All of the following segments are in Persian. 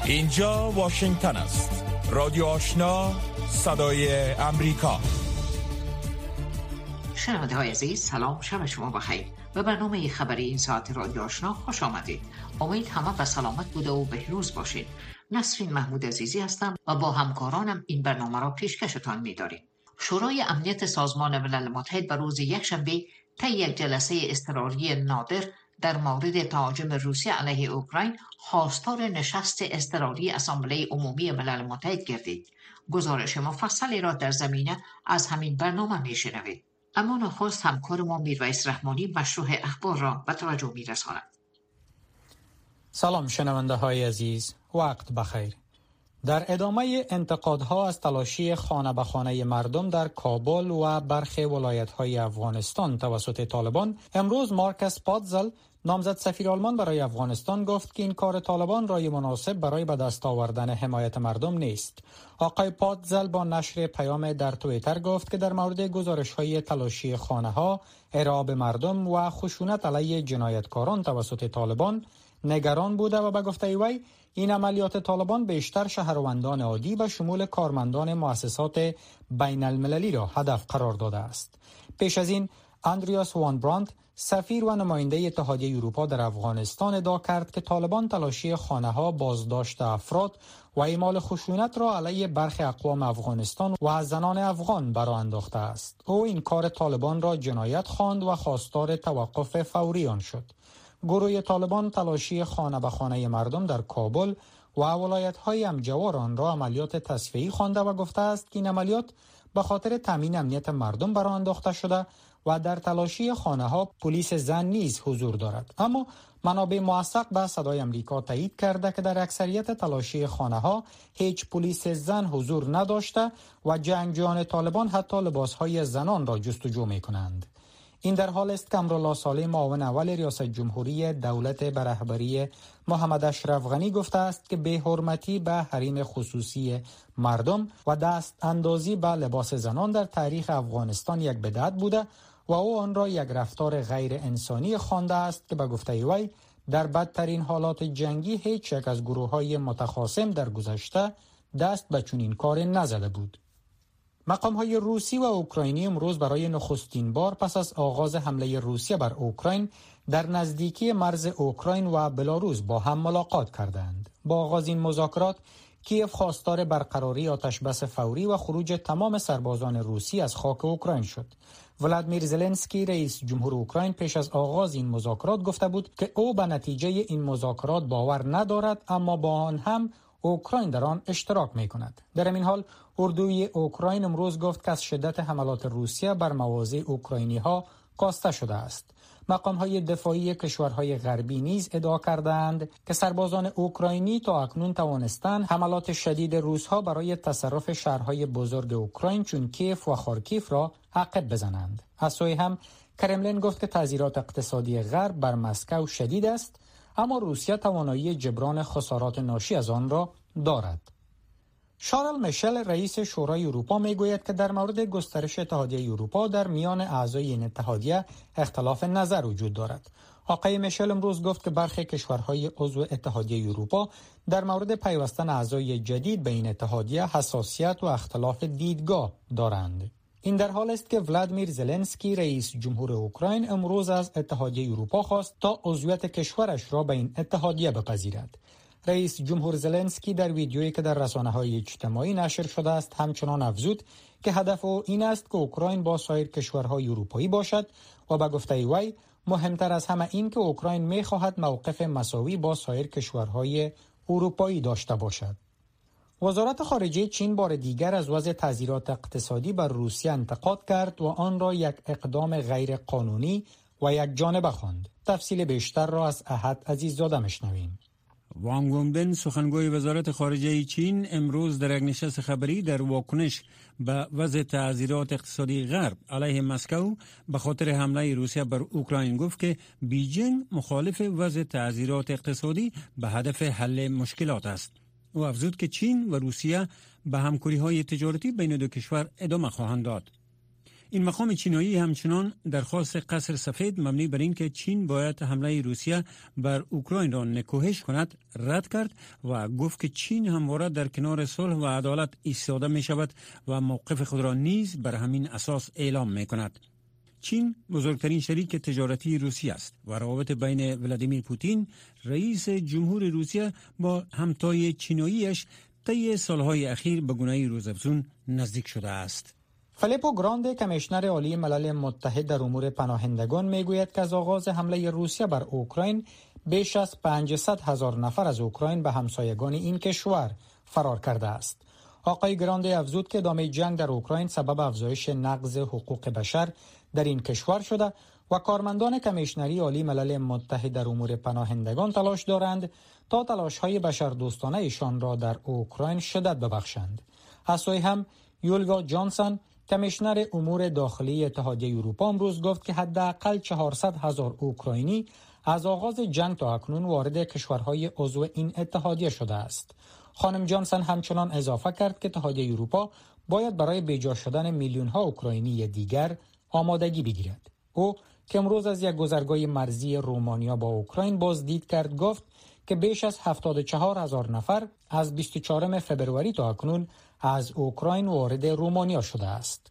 اینجا واشنگتن است. رادیو آشنا، صدای امریکا. شنونده های عزیز، سلام، شب شما بخیر. به برنامه خبری این ساعت رادیو آشنا خوش آمدید. امید همه و سلامت بوده و بهروز باشید. نسرین محمود عزیزی هستم و با همکارانم این برنامه را پیشکشتان می‌داریم. شورای امنیت سازمان ملل متحد به روز یکشنبه طی یک جلسه اضطراری نادر در مورد تهاجم روسیه علیه اوکراین خواستار نشست اضطراری اسامبله عمومی ملل متحد گردید. گزارش مفصلی را در زمینه از همین برنامه میشنوید. اما نخست همکار ما میرویس رحمانی مشروح اخبار را به توجه میرساند. سلام شنونده های عزیز، وقت بخیر. در ادامه انتقادها از تلاشی خانه به خانه مردم در کابل و برخی ولایت‌های افغانستان توسط طالبان، امروز مارکس پاتزل، نامزد سفیر آلمان برای افغانستان، گفت که این کار طالبان رای مناسب برای به دست آوردن حمایت مردم نیست. آقای پاتزل با نشر پیام در توییتر گفت که در مورد گزارش‌های تلاشی خانه‌ها، ارعاب مردم و خشونت علیه جنایتکاران توسط طالبان نگران بوده و به گفته وی این عملیات طالبان بیشتر شهروندان عادی به شمول کارمندان مؤسسات بین المللی را هدف قرار داده است. پیش از این اندریاس وان براند، سفیر و نماینده اتحادیه اروپا در افغانستان، ادعا کرد که طالبان تلاشی خانه‌ها، بازداشت افراد و اعمال خشونت را علیه برخی اقوام افغانستان و زنان افغان برآ انداخته است. او این کار طالبان را جنایت خواند و خواستار توقف فوری آن شد. گروه طالبان تلاشی خانه به خانه مردم در کابل و ولایت‌های همجوار آن را عملیات تصفیه‌ای خوانده و گفته است که این عملیات به خاطر تامین امنیت مردم برآ انداخته شده و در تلاشی خانه‌ها پلیس زن نیز حضور دارد. اما منابع موثق به صدای امریکا تایید کرده که در اکثریت تلاشی خانه‌ها هیچ پلیس زن حضور نداشته و جنگجویان طالبان حتی لباس‌های زنان را جستجو می‌کنند. این در حال است که امرالله صالح، معاون اول ریاست جمهوری دولت به رهبری محمد اشرف غنی، گفته است که بی‌حرمتی به حریم خصوصی مردم و دست اندازی به لباس زنان در تاریخ افغانستان یک بدعت بوده و او آن را یک رفتار غیر انسانی خوانده است که به گفته وی در بدترین حالات جنگی هیچ یک از گروه‌های متخاصم در گذشته دست به چنین کار نزده بود. مقام‌های روسی و اوکراینی امروز برای نخستین بار پس از آغاز حمله روسیه بر اوکراین در نزدیکی مرز اوکراین و بلاروس با هم ملاقات کردند. با آغاز این مذاکرات، کیف خواستار برقراری آتشبس فوری و خروج تمام سربازان روسی از خاک اوکراین شد. ولادیمیر زلنسکی، رئیس جمهور اوکراین، پیش از آغاز این مذاکرات گفته بود که او به نتیجه این مذاکرات باور ندارد، اما با آن هم اوکراین در آن اشتراک می‌کند. در این حال اردوی اوکراین امروز گفت که از شدت حملات روسیه بر مواضع اوکراینی‌ها کاسته شده است. مقام‌های دفاعی کشورهای غربی نیز ادعا کردند که سربازان اوکراینی تا اکنون توانستند حملات شدید روس‌ها برای تصرف شهرهای بزرگ اوکراین چون کیف و خارکیف را عقب بزنند. از سوی هم کرملین گفت که تأثیرات اقتصادی غرب بر مسکو شدید است، اما روسیه توانایی جبران خسارات ناشی از آن را دارد. شارل میشل، رئیس شورای اروپا، میگوید که در مورد گسترش اتحادیه اروپا در میان اعضای این اتحادیه اختلاف نظر وجود دارد. آقای میشل امروز گفت که برخی کشورهای عضو اتحادیه اروپا در مورد پیوستن اعضای جدید به این اتحادیه حساسیت و اختلاف دیدگاه دارند. این در حال است که ولادیمیر زلنسکی، رئیس جمهور اوکراین، امروز از اتحادیه اروپا خواست تا عضویت کشورش را به این اتحادیه بپذیرد. رئیس جمهور زلنسکی در ویدیویی که در رسانه‌های اجتماعی نشر شده است همچنان افزود که هدف او این است که اوکراین با سایر کشورهای اروپایی باشد و به گفته وی مهمتر از همه این که اوکراین می‌خواهد موقف مساوی با سایر کشورهای اروپایی داشته باشد. وزارت خارجه چین بار دیگر از وضع تعزیرات اقتصادی بر روسیه انتقاد کرد و آن را یک اقدام غیر قانونی و یک جانبه خواند. تفصیل بیشتر را از احد عزیززاده میشنویم. وانگ وندن، سخنگوی وزارت خارجه چین، امروز در یک نشست خبری در واکنش به وضع تعزیرات اقتصادی غرب علیه مسکو به خاطر حمله روسیه بر اوکراین گفت که بیجینگ مخالف وضع تعزیرات اقتصادی به هدف حل مشکلات است. او افزود که چین و روسیه به همکاری‌های تجارتی بین دو کشور ادامه خواهند داد. این مقام چینایی همچنان درخواست قصر سفید مبنی بر این که چین باید حمله روسیه بر اوکراین را نکوهش کند رد کرد و گفت که چین همواره در کنار صلح و عدالت ایستاده می شود و موقف خود را نیز بر همین اساس اعلام می کند. چین بزرگترین شریک تجارتی روسیه است و روابط بین ولادیمیر پوتین رئیس جمهور روسیه با همتای چیناییش طی سالهای اخیر به گونه‌ای روزافزون نزدیک شده است. فیلیپو گراندی کمیشنر عالی ملل متحد در امور پناهندگان میگوید که از آغاز حمله روسیه بر اوکراین بیش از 500,000 نفر از اوکراین به همسایگان این کشور فرار کرده است. آقای گراندی افزود که ادامه جنگ در اوکراین سبب افزایش نقض حقوق بشر در این کشور شده و کارمندان کمیشنری عالی ملل متحد در امور پناهندگان تلاش دارند تا تلاش‌های بشردوستانه ایشان را در اوکراین شدت ببخشند. از سوی هم یولگا جانسون کمیشنر امور داخلی اتحادیه اروپا امروز گفت که حداقل 400,000 اوکراینی از آغاز جنگ تا اکنون وارد کشورهای عضو این اتحادیه شده است. خانم جانسون همچنان اضافه کرد که اتحادیه اروپا باید برای بیجا شدن میلیون‌ها اوکراینی دیگر آمادگی بگیرد. او که امروز از یک گذرگاه مرزی رومانیا با اوکراین بازدید کرد گفت که بیش از 74,000 نفر از 24 فبروری تا اکنون از اوکراین وارد رومانیا شده است.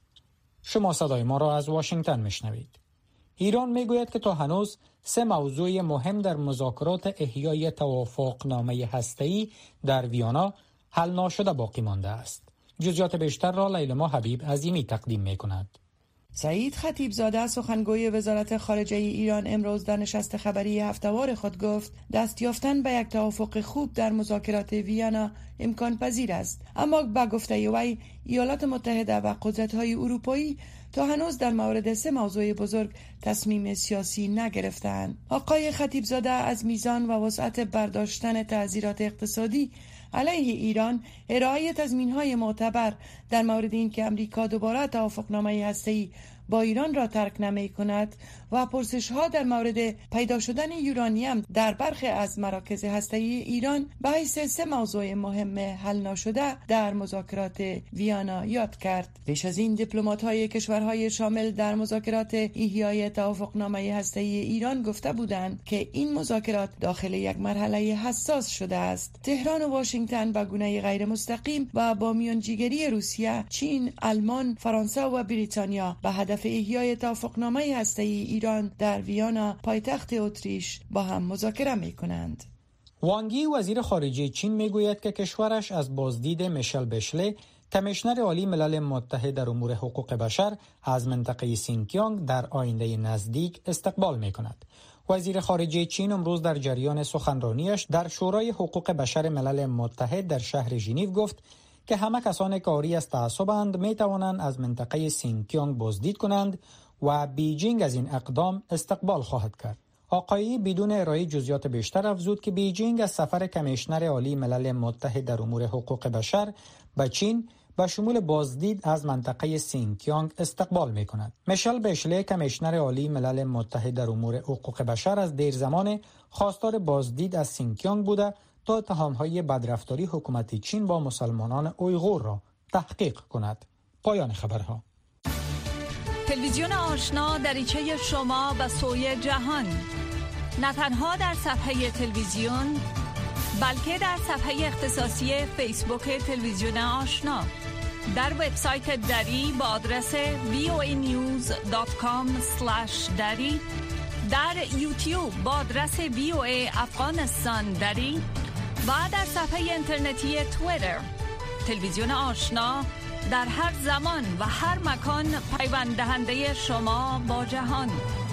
شما صدای ما را از واشنگتن میشنوید. ایران میگوید که تا هنوز 3 موضوع مهم در مذاکرات احیای توافقنامه هسته‌ای در ویانا حل ناشده باقی مانده است. جزئیات بیشتر را لیلا حبیب عظیمی تقدیم می‌کند. سعید خطیبزاده سخنگوی وزارت خارجه ایران امروز در نشست خبری هفته‌وار خود گفت دست یافتن به یک توافق خوب در مذاکرات ویانا امکان پذیر است، اما با گفته وی ایالات متحده و قدرت‌های اروپایی تا هنوز در مورد 3 موضوع بزرگ تصمیم سیاسی نگرفتند. آقای خطیبزاده از میزان و وسعت برداشتن تعزیرات اقتصادی علیه ایران، ارائه تضمین‌های معتبر در مورد این که امریکا دوباره توافقنامه هسته‌ای با ایران را ترک نمی‌کند و پرسش‌ها در مورد پیدا شدن یورانیم در برخی از مراکز هسته‌ای ایران به حیث 3 موضوع مهم حل نشده در مذاکرات ویانا یاد کرد. پیش از این دیپلمات‌های کشورهای شامل در مذاکرات احیای توافقنامه هسته‌ای ایران گفته بودند که این مذاکرات داخل یک مرحله حساس شده است. تهران و واشنگتن به گونه غیر مستقیم و با میانجیگری روسیه، چین، آلمان، فرانسه و بریتانیا به هدف احیای توافقنامه هسته‌ای ایران در ویانا پایتخت اتریش با هم مذاکره می‌کنند. وانگ یی وزیر خارجه چین میگوید که کشورش از بازدید میشل بشله کمیشنر عالی ملل متحد در امور حقوق بشر از منطقه سینکیانگ در آینده نزدیک استقبال می‌کند. وزیر خارجه چین امروز در جریان سخنرانیش در شورای حقوق بشر ملل متحد در شهر ژنو گفت که همه کسانی که عاری از تعصبند می توانند از منطقه سینکیانگ بازدید کنند و بیجینگ از این اقدام استقبال خواهد کرد. آقایی بدون ارائه جزئیات بیشتر افزود که بیجینگ از سفر کمیشنر عالی ملل متحد در امور حقوق بشر به چین به شمول بازدید از منطقه سینکیانگ استقبال می کند. میشل بشله کمیشنر عالی ملل متحد در امور حقوق بشر از دیر زمان خواستار بازدید از سینکیانگ بوده تا اتهام‌های بدرفتاری حکومت چین با مسلمانان اویغور را تحقیق کند. پایان خبرها. تلویزیون آشنا دریچه شما به سوی جهان، نه تنها در صفحه تلویزیون بلکه در صفحه اختصاصی فیسبوک تلویزیون آشنا، در وبسایت دری با آدرس voanews.com/dari، در یوتیوب با آدرس VOA افغانستان دری و در صفحه اینترنتی توییتر. تلویزیون آشنا در هر زمان و هر مکان پیوند دهنده شما با جهان.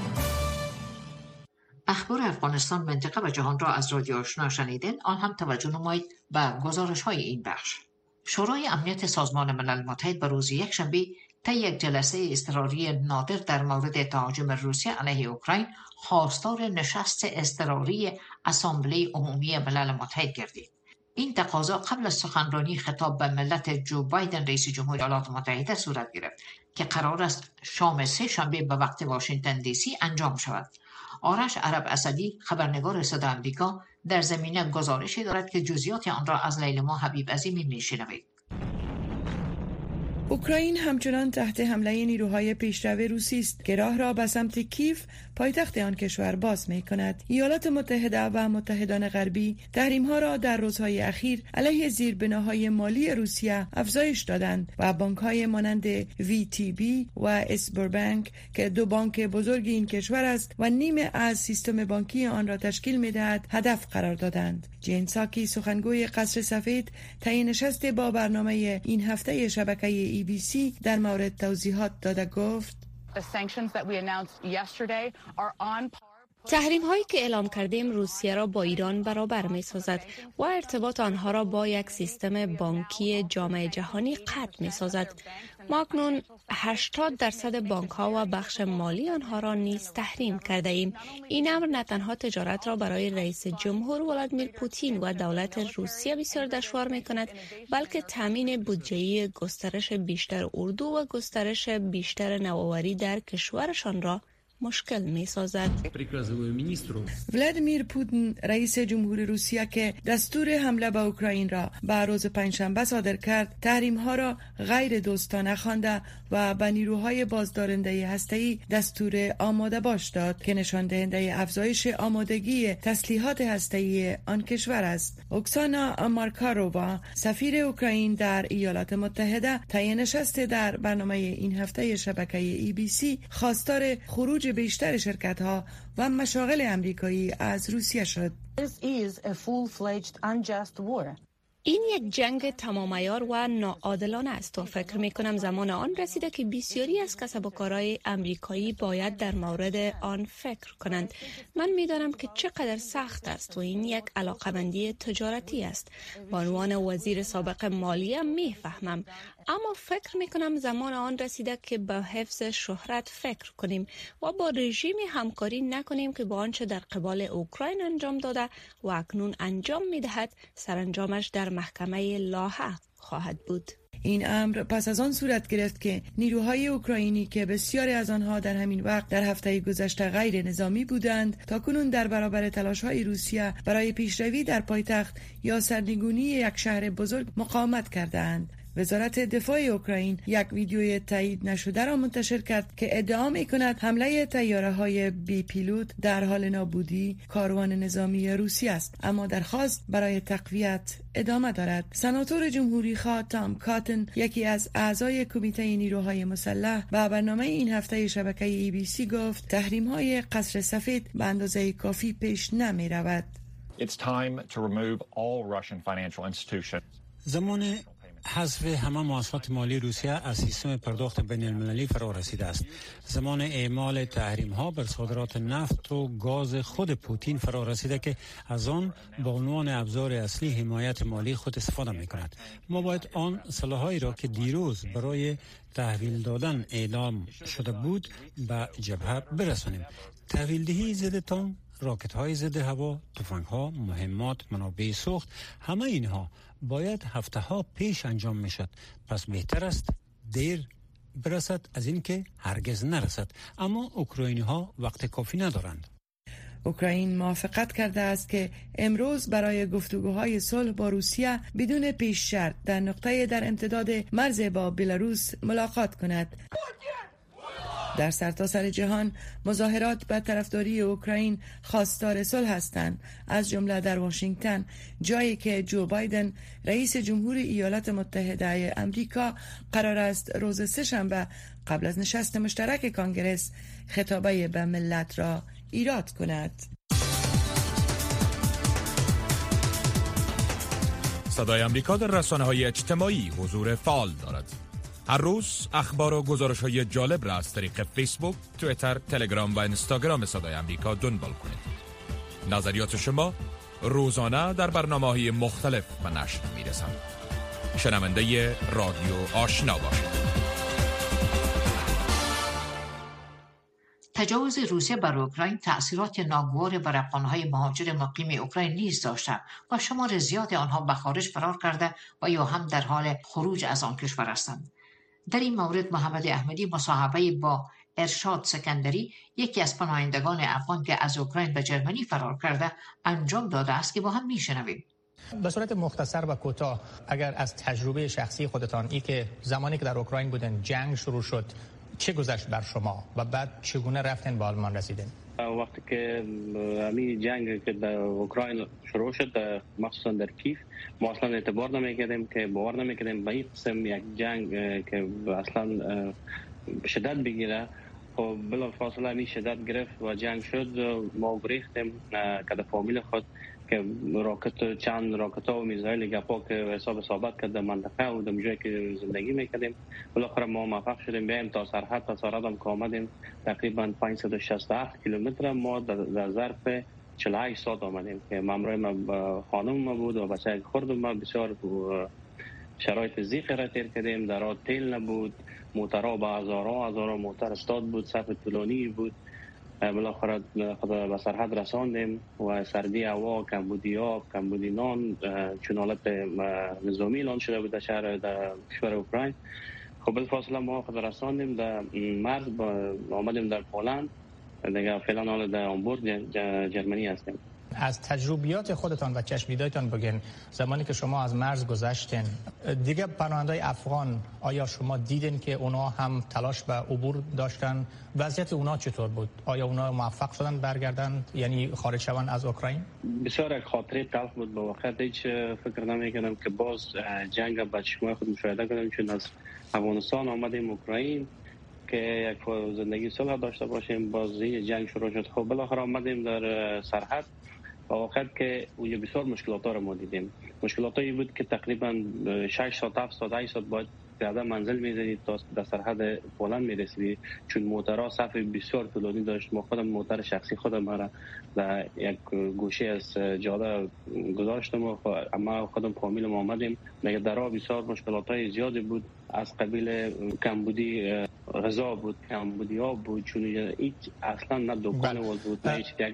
اخبار افغانستان، منطقه و جهان را از رادیو آشنا شنیدین. آن هم توجه نمایید به گزارش‌های این بخش. شورای امنیت سازمان ملل متحد به روز یکشنبه طی یک جلسه اضطراری نادر در مورد تهاجم روسیه علیه اوکراین خواستار نشست اضطراری اسامبله عمومی ملل متحد گردید. این تقاضا قبل از سخنرانی خطاب به ملت جو بایدن رئیس جمهور ایالات متحده صورت گرفت که قرار است شام 3 شنبه به وقت واشنگتن دی سی انجام شود. آرش عرب اسدی، خبرنگار صدای آمریکا، در زمینه گزارشی دارد که جزئیات آن را از لیلا حبیب عظیمی میشنوید. اوکراین همچنان تحت حمله نیروهای پیشرو روسی است که راه را به سمت کیف پایتخت آن کشور باز می کند. ایالات متحده و متحدان غربی تحریم‌ها را در روزهای اخیر علیه زیربناهای مالی روسیه افزایش دادند و بانک‌های مانند VTB و اسبربانک که دو بانک بزرگ این کشور است و نیمه از سیستم بانکی آن را تشکیل می‌دهد هدف قرار دادند. جین ساکی سخنگوی قصر سفید طی نشست با برنامه این هفته شبکه ABC در مورد توضیحات داده گفت تحریم هایی که اعلام کردیم روسیه را با ایران برابر می سازد و ارتباط آنها را با یک سیستم بانکی جامعه جهانی قطع می سازد. ما اکنون 80% بانک ها و بخش مالی آنها را نیز تحریم کرده ایم. این امر نه تنها تجارت را برای رئیس جمهور ولادیمیر پوتین و دولت روسیه بسیار دشوار می کند، بلکه تامین بودجه‌ای گسترش بیشتر اردو و گسترش بیشتر نوآوری در کشورشان را مشکل می سازد. ولادیمیر پوتین رئیس جمهور روسیه که دستور حمله به اوکراین را به روز پنجشنبه صادر کرد، تحریم ها را غیر دوستانه خوانده و به نیروهای بازدارنده هسته‌ای دستور آماده باش داد که نشان دهنده افزایش آمادگی تسلیحات هسته‌ای آن کشور است. اوکسانا مارکارووا سفیر اوکراین در ایالات متحده طی نشست در برنامه این هفته شبکه ABC خواستار خروج بیشتر شرکت‌ها و مشاغل امریکایی از روسیه شد. این یک جنگ تمام عیار و ناعادلانه است و فکر می کنم زمان آن رسیده که بسیاری از کسب و کارهای امریکایی باید در مورد آن فکر کنند. من می دانم که چقدر سخت است و این یک علاقمندی تجارتی است. به عنوان وزیر سابق مالیه می فهمم، اما فکر می کنم زمان آن رسیده که به حفظ شهرت فکر کنیم و با رژیمی همکاری نکنیم که با آنچه در قبال اوکراین انجام داده و اکنون انجام می دهد سرانجامش در محکمه لاهه خواهد بود. این امر پس از آن صورت گرفت که نیروهای اوکراینی که بسیاری از آنها در همین وقت در هفته گذشته غیر نظامی بودند، تاکنون در برابر تلاش‌های روسیه برای پیشروی در پایتخت یا سرنگونی یک شهر بزرگ مقاومت کردند. وزارت دفاع اوکراین یک ویدیوی تایید نشده را منتشر کرد که ادعا می‌کند حمله طیاره‌های بی پیلوت در حال نابودی کاروان نظامی روسی است، اما درخواست برای تقویت ادامه دارد. سناتور جمهوری خواه تام کاتن، یکی از اعضای کمیته نیروهای مسلح، به برنامه این هفته شبکه ABC گفت تحریم‌های قصر سفید به اندازه کافی پیش نمی‌رود. زمان حذف همه مؤسسات مالی روسیه از سیستم پرداخت بین المللی فرا رسیده است. زمان اعمال تحریم ها بر صادرات نفت و گاز خود پوتین فرا رسیده که از آن با عنوان ابزار اصلی حمایت مالی خود استفاده می کند. ما باید آن سلاحایی را که دیروز برای تحویل دادن اعلام شده بود به جبهه برسانیم. تحویل دهی ضد تانک، راکت های ضد هوا، تفنگ ها، مهمات، منابع سوخت، همه اینها باید هفته ها پیش انجام می شد. پس بهتر است دیر برسد از این که هرگز نرسد. اما اوکراینی ها وقت کافی ندارند. اوکراین موافقت کرده است که امروز برای گفتگوهای صلح با روسیه بدون پیش شرط در نقطه در امتداد مرز با بلاروس ملاقات کند. در سرتاسر جهان مظاهرات به طرفداری اوکراین خواستار صلح هستند، از جمله در واشنگتن، جایی که جو بایدن رئیس جمهور ایالات متحده آمریکا قرار است روز سه‌شنبه قبل از نشست مشترک کانگرس خطابه به ملت را ایراد کند. صدای آمریکا در رسانه‌های اجتماعی حضور فعال دارد. هر روز اخبار و گزارش‌های جالب را از طریق فیسبوک، توییتر، تلگرام و اینستاگرام صدای آمریکا دنبال کنید. نظریات شما روزانه در برنامه‌های مختلف به نشر می‌رسند. شنونده رادیو آشنا باشید. تجاوز روسیه بر اوکراین تأثیرات ناگوار بر افغان‌های مهاجر مقیم اوکراین نیز داشته و شمار زیاد آنها به خارج فرار کرده و یا هم در حال خروج از آن کشور هستند. در این مورد محمد احمدی مصاحبه با ارشاد سکندری، یکی از پناهندگان افغان که از اوکراین به جرمنی فرار کرده، انجام داده است که با هم میشنویم. به صورت مختصر و کوتاه اگر از تجربه شخصی خودتان ای که زمانی که در اوکراین بودن جنگ شروع شد چه گذشت بر شما و بعد چگونه رفتن به آلمان رسیدین؟ وقتی که همین جنگ که در اوکراین شروع شد مخصوصا در کیف ما اصلا اعتبار نمیکردیم که باور نمیکردیم به این قسم یک جنگ که اصلا شدت بگیره. خب بلافاصله همین شدت گرفت و جنگ شد. ما گریختیم که فامیل خود که چند راکت ها و میزایل گپا که حساب ثابت کرد در منطقه و در جایی که زندگی میکردیم. بالاخره ما موفق شدیم بیایم تا سرحد هم که آمدیم تقریبا 567 کیلومتر. ما در ظرف 48 ساعت آمدیم که همراه ما خانم ما بود و بچه خرد ما. بسیار شرایط زیقی را تیر کردیم. در راه تیل نبود، موترها به هزارها موتر استاد بود، صف طولانی بود. بالاخره خود به سرحد رساندیم و سردی هوا، کمبودی آب، کمبودی نان، چون حالت نظامی اعلان شده بود در کشور اوکراین. خب بالفاصله ما خود رساندیم در مرز، آمدیم در پولند دیگه. فعلا حال در هامبورگ جرمنی هستیم. از تجربیات خودتان و چشم‌دیدتان بگین زمانی که شما از مرز گذشتین دیگه پناهنده‌های افغان آیا شما دیدین که اونا هم تلاش به عبور داشتن؟ وضعیت اونا چطور بود؟ آیا اونا موفق شدن برگردن یعنی خارج شوند از اوکراین؟ بسیار یک خاطره تلخ بود. به وقت هیچ فکر نمی‌کردم که باز جنگ با چشمای خود مشاهده کنم، چون از افغانستان آمدیم اوکراین که یک زندگی صلح داشته باشیم. باز جنگ شروع شد. خب بالاخره آمدیم در سرحد. با وقت که اونجا بسیار مشکلات ها رو ما دیدیم. مشکلاتی بود که تقریبا 6 ساعت 7 ساعت 8 ساعت باید پیاده منزل می‌زدید تا در سرحد پولند می‌رسیدید، چون موترها صف بسیار طولانی داشت. ما خودم موتر شخصی خودم را در یک گوشه از جاده گذاشتم و اما خودم فامیلم آمدیم. دیگه در راه بسیار مشکلات‌های زیادی بود. از قبیل کمبودی غذا بود، کمبودی آب بود، چون هیچ اصلا نه دکان بود نه هیچ یک.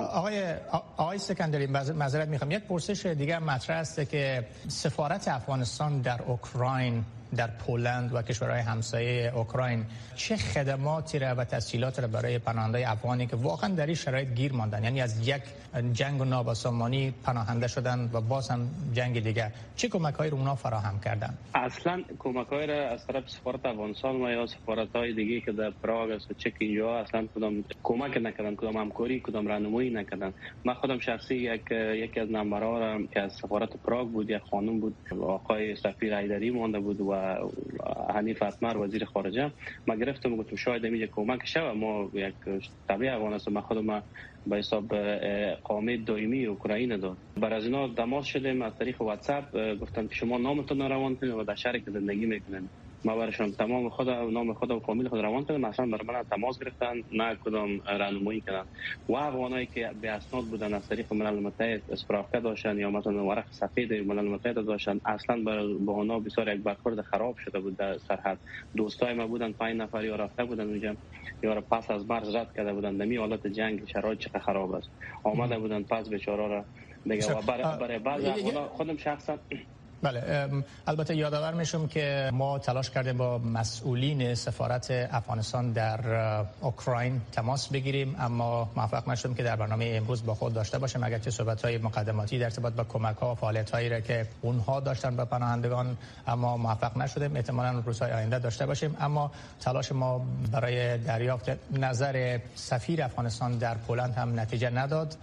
آقای سکندری معذرت میخوام، یک پرسش دیگر مطرح است که سفارت افغانستان در اوکراین، در پولند و کشورهای همسایه اوکراین چه خدماتی را و تسهیلاتی را برای پناهنده‌های افغانی که واقعا در این شرایط گیر ماندن، یعنی از یک جنگ و نابسامانی پناهنده شدن و باز هم جنگ دیگه، چه کمک‌هایی رو اونا فراهم کردن؟ اصلا کمک‌هایی را از طرف سفارت افغانستان و یا سفارت‌های دیگه که در پراگ است و چک اینجا اصلا کدام کمک نکردن، کدام همکاری، کدام راهنمایی نکردن. من خودم شخصی یکی از نمبرها را که از سفارت پراگ بود، یک خانم بود، آقای سفیر حیدری مونده بود و حنیف اتمر وزیر خارجه. ما گرفتم گفتم شاید اینجا کمک شه. ما یک طبیعی افغانستان خودم به حساب اقامه دائمی اوکراین داد. بر از اینا تماس شدیم از طریق واتساپ. گفتن که شما نامتون روان کنید و در شهری که زندگی میکنید. ما برشون تمام نام خود و فامیل خود روان کردم. مثلا بر من تماس گرفتن، نه کدام راهنمایی کردن. و افغانایی که به اسناد بودن از طریق ملل متحد اسپراکه داشتن یا مثلا ورق سفید ملل متحد داشتن، اصلا با اونا بسیار یک برخورد خراب شده بود در سرحد. دوستای ما بودن 5 نفر یا رفته بودن اونجا، یا پس از مرز رد کرده بودن. دمی حالت جنگ شرایط چقدر خراب است. آمده بودن پس بیچارا را دیگه. و برای بعضی خودم شخصا بله، البته یادآور میشم که ما تلاش کردیم با مسئولین سفارت افغانستان در اوکراین تماس بگیریم، اما موفق نشدیم که در برنامه امروز با خود داشته باشیم. اگرچه صحبت‌های مقدماتی در ارتباط با کمک‌ها و فعالیت‌هایی را که اونها داشتن به پناهندگان، اما موفق نشدیم. احتمالاً روزهای آینده داشته باشیم. اما تلاش ما برای دریافت نظر سفیر افغانستان در پولند هم نتیجه نداد.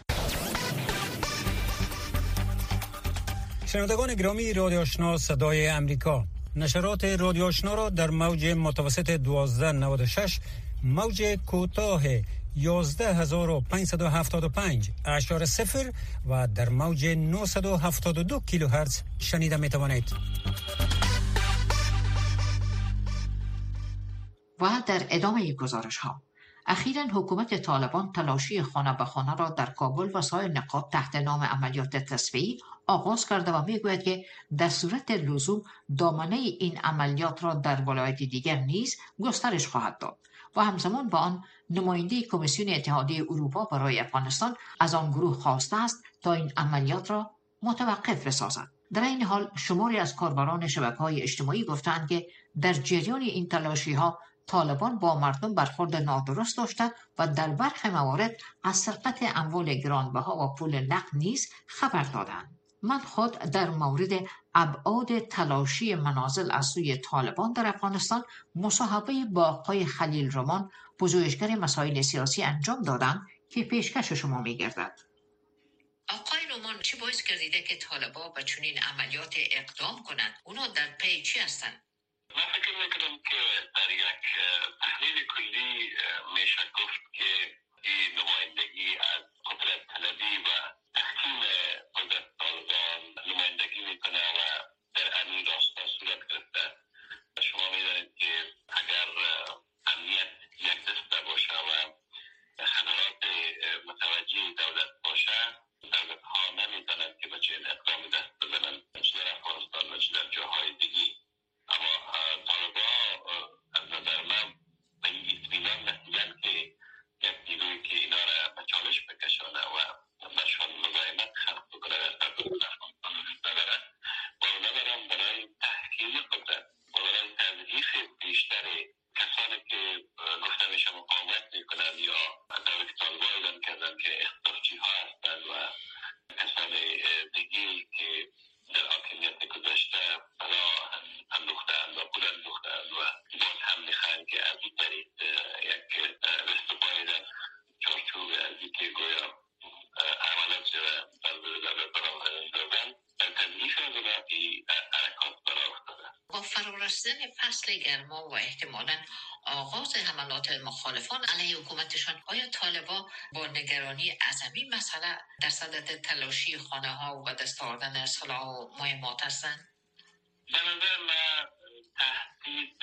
شنوندگان گرامی رادیو آشنا صدای امریکا، نشرات رادیو آشنا را در موج متوسط 1296، موج کوتاه 11575.0 و در موج 972 کیلوهرتز شنیده می توانید. و در ادامه گزارش ها، اخیراً حکومت طالبان تلاشی خانه به خانه را در کابل و سایر نقاط تحت نام عملیات تصفیه‌ای آغاز کرده و میگوید که در صورت لزوم دامنه این عملیات را در ولایت دیگر نیز گسترش خواهد داد و همزمان با آن نماینده کمیسیون اتحادیه اروپا برای افغانستان از آن گروه خواسته است تا این عملیات را متوقف بسازد. در این حال شماری از کاربران شبکه‌های اجتماعی گفتند که در جریان این تلاشی‌ها طالبان با مردم برخورد نادرست داشته و در برخی موارد از سرقت اموال گرانبها و پول نقد نیز خبر دادند. من خود در مورد ابعاد تلاشی منازل از سوی طالبان در افغانستان مصاحبه با آقای خلیل رمان، پژوهشگر مسائل سیاسی انجام دادم که پیشکش شما می‌گردد. آقای رمان، چی باعث گردیده که طالبان به چنین عملیات اقدام کنند؟ اونا در پی چی هستند؟ من فکر میکنم که در یک تحلیل کلی میشه گفت که این نمایندگی از قدرت طلبی و تحکیم قدرت طالبان نمایندگی میکنه و در امین راستا صورت گرفته. شما میدانید که اگر امنیت یک دسته باشه و خطرات متوجه دولت باشه، دولت ها نمیتونند که به چنین اقدام دست بزنند، چه در افغانستان و چه در جاهای دیگه. اما طالبان از نظر من به این اطمینان رسیدن که یک نیروی که اینا را به چالش بکشانه و برشان مزاحمت خلق بکنه در سرزمین افغانستان وجود ندارد، باور ندارم برای تحکیم قدرت و برای تضعیف بیشتر کسانی که گفته میشه مقاومت میکنند یا در طالبان اعلام کردن که اختطافچی ها هستند و کسان دیگی که در حاکمیت گذشته بلا اندوختند و پول اندوختند و باز هم میخواهند که از این طریق یک رستگاری در چارچوب ازی که گویا عملات بر دولت برای اندازن در تضعیف از این حرکات برای افتاده. با فرارسیدن فصل گرما و احتمالاً آغاز حملات مخالفان علیه حکومتشان، آیا طالبان با نگرانی عظمی مسئله در صدد تلاشی خانه ها و دست آوردن سلاح و مهمات هستند؟ به نظر من تهدید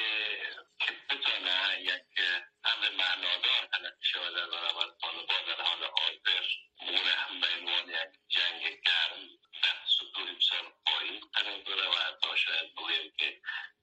که بتانه یک امر معنادار تلقی شود در برابر طالبان در حال حاضر، اون هم به عنوان یک جنگ گرم در سطوح بسیار پایین قرار داره و حتی شاید بگویم که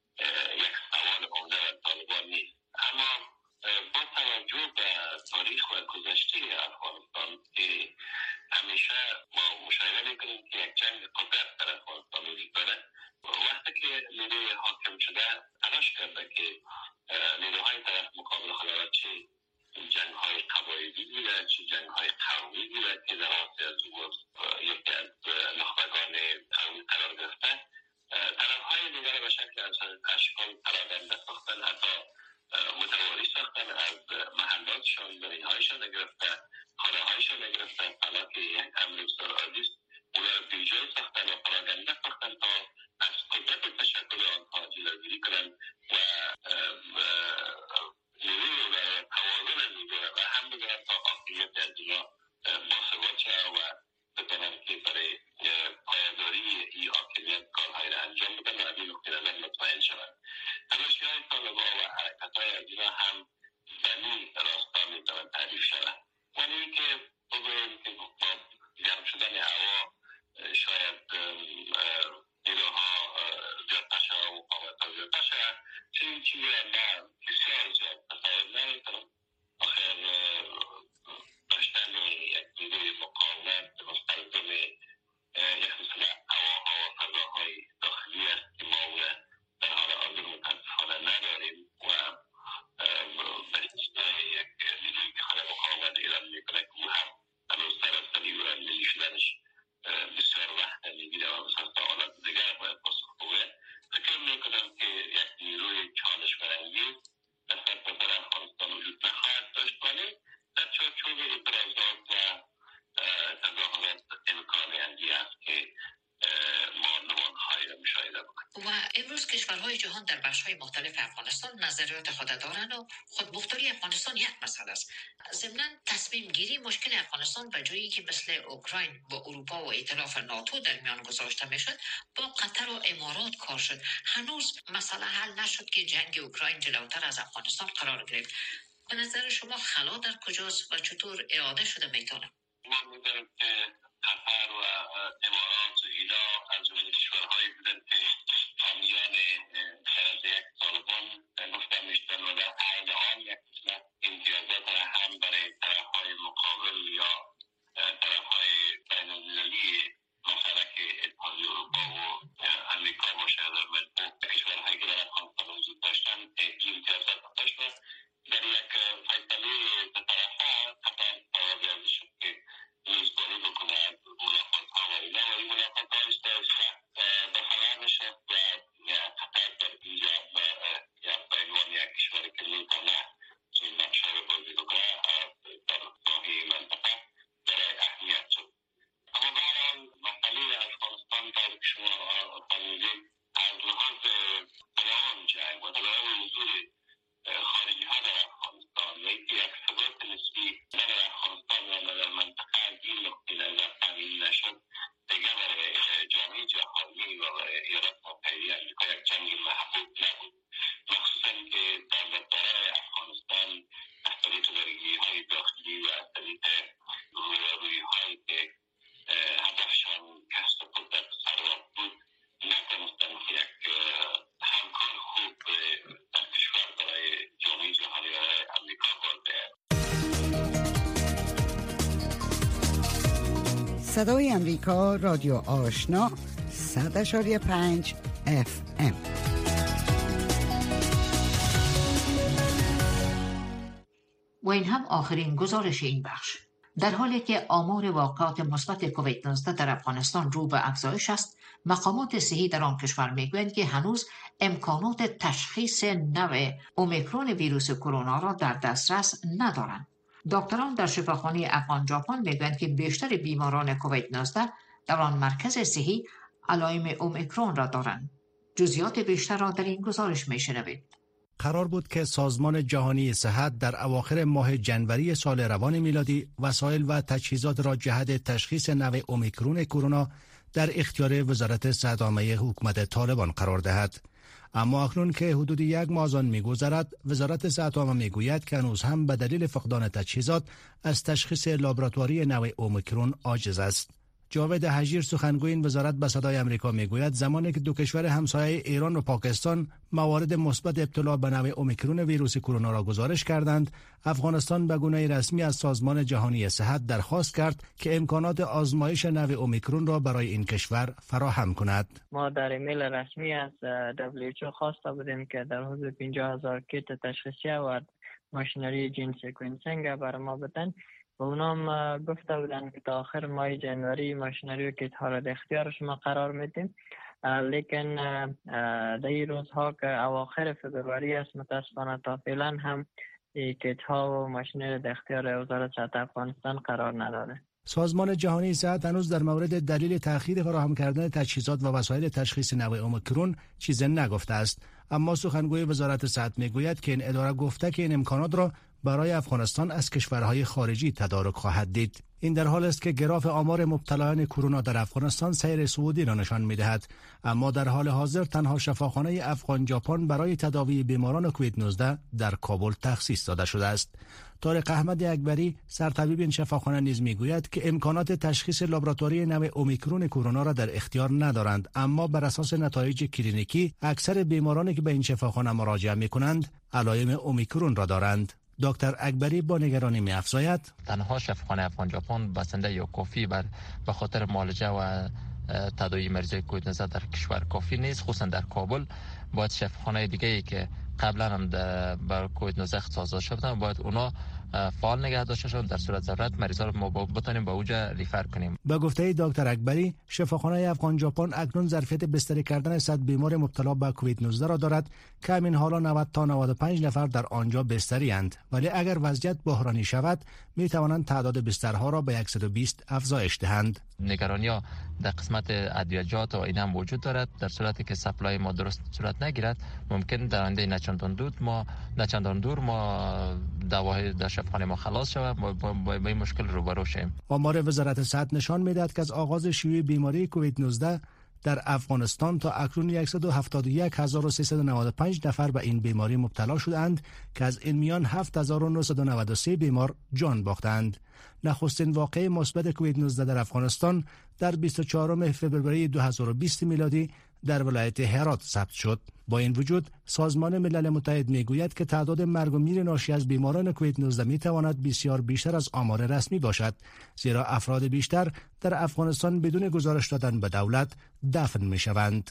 یک سوال عمده بر طالبان نیست. اما با توجه به تاریخ و گذشته افغانستان که همیشه ما مشاهده میکنیم که یک جنگ قدرت در افغانستان وجود داره، وقتی که نیروی حاکم شده تلاش کرده که نیروهای طرف مقابل خود چه جنگ های قبایلی بوده چه جنگ های قومی بوده که در آسیا از یکی از نخبگان قومی قرار گرفته، طرف های دیگر به شکل اشکال پراگنده ساختن، حتی متواری ساختن، از محلاتشان زمین هایشان نگرفته، خانه هایشان نگرفته، حالا که یک امر بسیار عادی است اونا را بیجای ساختن و پراگنده ساختن تا از قدرت تشکل آنها جلوگیری کنند و نیروی اونا را توازن نیروی و هم بگرن تا حاکمیت از اونا باثبات شود و بتانند که برای پایداری این حاکمیت کارهای را انجام بدن و از این نقطه نظر مطمئن شوند. تلاشی های طالبان و حرکت های از اینا هم بنی راستا میتوان تعریف شود. ولی که بگویم که با گرم شدن هوا شاید نیروها زیادتر شود و مقاومت ها زیادتر شود، چنین چیزی را من بسیار زیاد تصور نمیکنم. آخر داشتن یک نیروی مقاومت مستلزم یک مثل هواها و فضاهای داخلی است که ما در حال حاضر متاسفانه نداریم و برای یک نیروی که خانه مقاومت ایران میکنه که او هم هنوز سرستانی و ملی شدنش بسیار وقت میگیره و بسیار سوالات دیگر باید پاسخ بگوید. فکر میکنم که یک نیروی چالش برانگیز در سرتاسر افغانستان وجود نخواهد داشت، ولی در چارچوب اعتراضات و تظاهرات امکان اندی است که ما نمانهایی را مشاهده بکنیم. و امروز کشورهای جهان در بخش‌های مختلف افغانستان نظریات خود دارند و خودمختاری افغانستان یک مسئله است. ضمناً تصمیم گیری مشکل افغانستان به جایی که مثل اوکراین با اروپا و ائتلاف ناتو در میان گذاشته میشد، با قطر و امارات کار شد. هنوز مسئله حل نشد که جنگ اوکراین جلوتر از افغانستان قرار گرفت. به نظر شما خلا در کجاست و چطور اعاده شده میتونه؟ ما می‌دانیم که قطر و امارات و اینا از جمله کشورهایی بودن که حامیان طرز یک طالبان گفته میشدن و در عین آن یک قسمت امتیازات را هم برای طرفهای مقابل یا طرفهای بین‌المللی مشترک اتحادیه اروپا و امریکا باشه در مجموع کشورهایی که در افغانستان وجود داشتن این امتیازات داشت و در یک فیصله به طرفه قطر قرار شد که میزبانی بکنه ملاقات ها و اینا و این ملاقات صدای امریکا رادیو آشنا 100.5 FM. و این هم آخرین گزارش این بخش. در حالی که آمار واقعات مثبت کووید 19 در افغانستان رو به افزایش است، مقامات صحی در آن کشور میگویند که هنوز امکانات تشخیص نوع اومیکرون ویروس کرونا را در دسترس ندارند. دکتران در شفاخانه افغان ژاپن میگویند که بیشتر بیماران کووید 19 در آن مرکز صحی علائم اومیکرون را دارند. جزئیات بیشتر را در این گزارش میشنوید. قرار بود که سازمان جهانی صحت در اواخر ماه جنوری سال روان میلادی وسایل و تجهیزات را جهت تشخیص نوع اومیکرون کرونا در اختیار وزارت صحت عامه حکومت طالبان قرار دهد. اما اکنون که حدود یک ماه از آن می‌گذرد، وزارت صحت عامه میگوید که هنوز هم به دلیل فقدان تجهیزات از تشخیص لابراتواری نوع اومیکرون عاجز است. جاوید حجیر سخنگوی این وزارت به صدای آمریکا میگوید زمانی که دو کشور همسایه ایران و پاکستان موارد مثبت ابتلا به نوع اومیکرون ویروس کرونا را گزارش کردند، افغانستان به گونه رسمی از سازمان جهانی صحت درخواست کرد که امکانات آزمایش نوع اومیکرون را برای این کشور فراهم کند. ما در ایمیل رسمی از WHO خواسته بودیم که در حدود 50,000 کیت تشخیصیه و ماشینری جین سیکوئنسینگ برای ما بدن. و اونام گفته بودن که تا آخر ماه جنوری ماشینری و کیت ها را در اختیار شما قرار میدیم، لیکن در این روزها که اواخر فبروری است متاسفانه تا فعلا هم کیت ها و ماشینری در اختیار وزارت صحت افغانستان قرار نداره. سازمان جهانی صحت هنوز در مورد دلیل تأخیر فراهم کردن تجهیزات و وسایل تشخیص نوع اومیکرون چیزی نگفته است، اما سخنگوی وزارت صحت میگوید که این اداره گفته که این امکانات را برای افغانستان از کشورهای خارجی تدارک خواهد دید. این در حال است که گراف آمار مبتلایان کرونا در افغانستان سیر صعودی را نشان می‌دهد، اما در حال حاضر تنها شفاخانه افغان ژاپن برای تداوی بیماران کووید 19 در کابل تخصیص داده شده است. طارق احمد اکبری سرطبیب این شفاخانه نیز میگوید که امکانات تشخیص لابراتواری نوع اومیکرون کرونا را در اختیار ندارند، اما بر اساس نتایج کلینیکی اکثر بیمارانی که به این شفاخانه مراجعه می‌کنند علائم اومیکرون را دارند. دکتر اکبری با نگرانی می‌افزاید تنها شفاخانه افغان ژاپن بسنده یا کافی به خاطر معالجه و تداوی مریضای کووید 19 در کشور کافی نیست، خصوصا در کابل. باید شفاخانه دیگه‌ای که قبلا هم بر کووید 19 اختصاص شدن باید اونا فعال نگه داشته شون، در صورت ضرورت مریضا رو ما بتونیم به اوجا ریفر کنیم. با گفته دکتر اکبری، شفاخانه افغان ژاپن اکنون ظرفیت بستری کردن 100 بیمار مبتلا به کووید 19 را دارد که همین حالا 90 تا 95 نفر در آنجا بستری اند، ولی اگر وضعیت بحرانی شود می توانند تعداد بسترها را به 120 افزایش دهند. نگرانی‌ها در قسمت ادویه‌جات و این هم وجود دارد. در صورتی که سپلای ما درست صورت نگیرد ممکن در آینده نچندان دور ما دواهای در شفاخانه ما خلاص شود با این مشکل روبرو شیم. آمار وزارت صحت نشان می‌دهد که از آغاز شیوع بیماری کووید 19 در افغانستان تا اکنون 171,395 نفر به این بیماری مبتلا شدند که از این میان 7,993 بیمار جان باختند. نخستین واقعه مثبت کووید 19 در افغانستان در 24 فوریه 2020 میلادی در ولایت هرات ثبت شد. با این وجود سازمان ملل متحد میگوید که تعداد مرگ و میر ناشی از بیماران کووید 19 میتواند بسیار بیشتر از آمار رسمی باشد، زیرا افراد بیشتر در افغانستان بدون گزارش دادن به دولت دفن میشوند.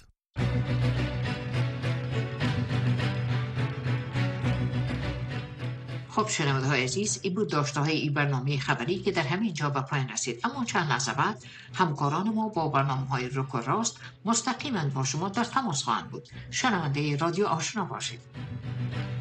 خب شنونده‌های عزیز، این بود داشته‌های این برنامه خبری که در همین جا به پایان رسید، اما چند لحظه بعد همکاران ما با برنامه‌های رک و راست مستقیما با شما در تماس خواهند بود. شنونده رادیو آشنا باشید.